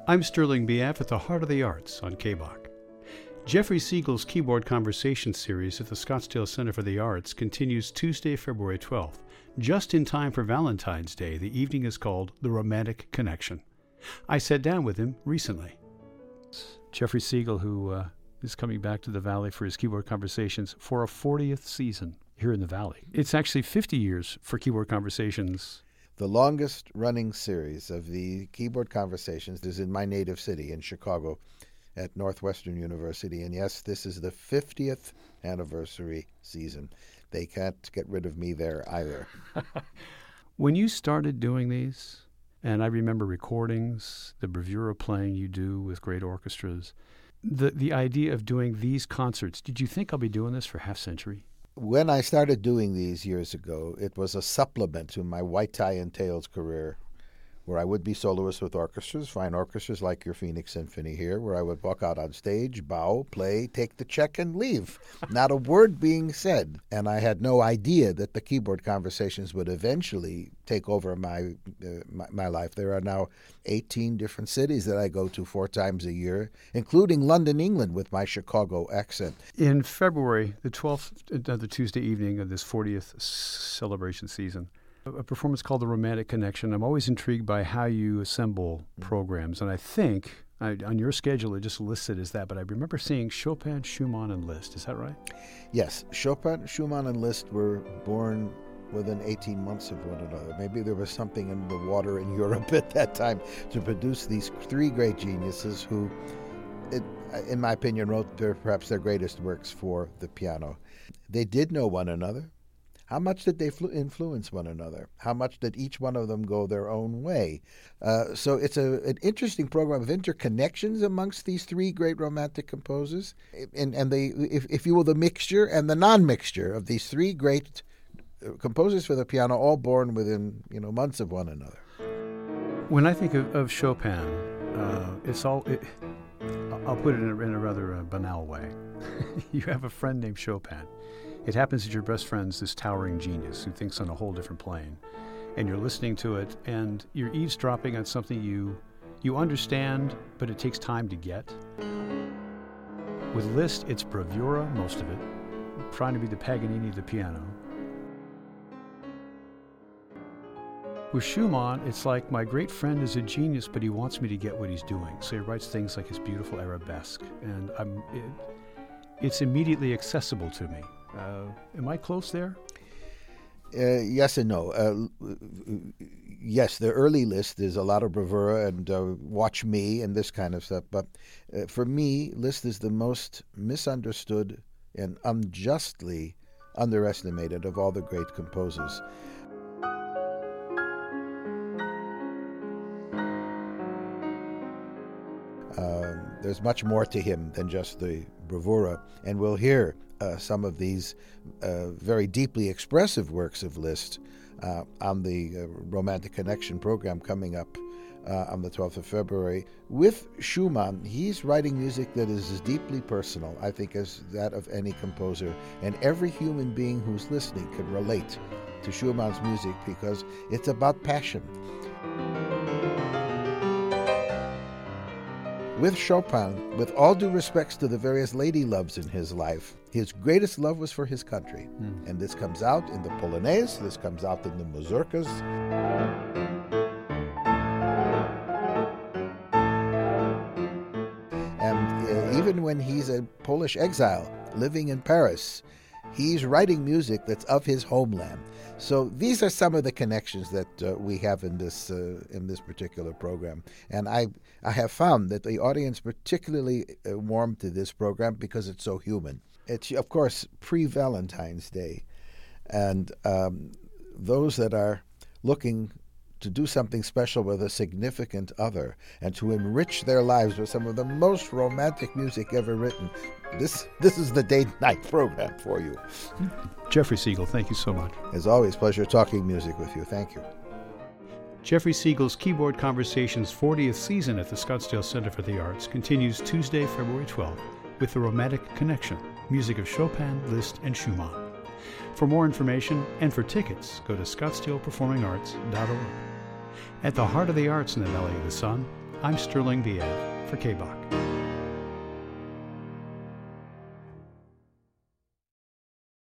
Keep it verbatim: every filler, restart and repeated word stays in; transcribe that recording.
I'm Sterling B F at the Heart of the Arts on K B O C. Jeffrey Siegel's Keyboard Conversation series at the Scottsdale Center for the Arts continues Tuesday, February twelfth. Just in time for Valentine's Day, the evening is called The Romantic Connection. I sat down with him recently. Jeffrey Siegel, who uh, is coming back to the Valley for his Keyboard Conversations for a fortieth season here in the Valley. It's actually fifty years for Keyboard Conversations. The longest running series of the Keyboard Conversations is in my native city, in Chicago, at Northwestern University. And yes, this is the fiftieth anniversary season. They can't get rid of me there either. When you started doing these, and I remember recordings, the bravura playing you do with great orchestras, the, the idea of doing these concerts, did you think I'll be doing this for half century? When I started doing these years ago, it was a supplement to my White Tie and Tails career, where I would be soloist with orchestras, fine orchestras like your Phoenix Symphony here, where I would walk out on stage, bow, play, take the check, and leave. Not a word being said. And I had no idea that the Keyboard Conversations would eventually take over my, uh, my, my life. There are now eighteen different cities that I go to four times a year, including London, England, with my Chicago accent. In February, the twelfth, uh, the Tuesday evening of this fortieth celebration season, a performance called The Romantic Connection. I'm always intrigued by how you assemble programs, and I think I, on your schedule it just listed as that, but I remember seeing Chopin, Schumann, and Liszt. Is that right? Yes. Chopin, Schumann, and Liszt were born within eighteen months of one another. Maybe there was something in the water in Europe at that time to produce these three great geniuses who, it, in my opinion, wrote their, perhaps their greatest works for the piano. They did know one another. How much did they flu- influence one another? How much did each one of them go their own way? Uh, so it's a, an interesting program of interconnections amongst these three great romantic composers, and, and they, if, if you will, the mixture and the non-mixture of these three great composers for the piano, all born within you know months of one another. When I think of, of Chopin, uh, it's all. It, I'll put it in a, in a rather uh, banal way. You have a friend named Chopin. It happens that your best friend's this towering genius who thinks on a whole different plane, and you're listening to it, and you're eavesdropping on something you you understand, but it takes time to get. With Liszt, it's bravura, most of it, trying to be the Paganini of the piano. With Schumann, it's like my great friend is a genius, but he wants me to get what he's doing. So he writes things like his beautiful arabesque, and I'm, it, it's immediately accessible to me. Uh, am I close there? Uh, yes and no. Uh, yes, the early Liszt is a lot of bravura and uh, watch me and this kind of stuff. But uh, for me, Liszt is the most misunderstood and unjustly underestimated of all the great composers. Um, there's much more to him than just the bravura, and we'll hear uh, some of these uh, very deeply expressive works of Liszt uh, on the uh, Romantic Connection program coming up uh, on the twelfth of February. With Schumann, he's writing music that is as deeply personal, I think, as that of any composer, and every human being who's listening can relate to Schumann's music because it's about passion. With Chopin, with all due respects to the various lady loves in his life, his greatest love was for his country. Mm. And this comes out in the Polonaise, this comes out in the Mazurkas. And uh, even when he's a Polish exile living in Paris, he's writing music that's of his homeland. So these are some of the connections that uh, we have in this uh, in this particular program. And I I have found that the audience particularly uh, warm to this program because it's so human. It's, of course, pre-Valentine's Day. And um, those that are looking to do something special with a significant other and to enrich their lives with some of the most romantic music ever written, this this is the date night program for you. Jeffrey Siegel, thank you so much. As always, pleasure talking music with you. Thank you. Jeffrey Siegel's Keyboard Conversations fortieth season at the Scottsdale Center for the Arts continues Tuesday, February twelfth with The Romantic Connection, music of Chopin, Liszt, and Schumann. For more information and for tickets, go to scottsdale performing arts dot org. At the Heart of the Arts in the Valley of the Sun, I'm Sterling Viad for K B O C.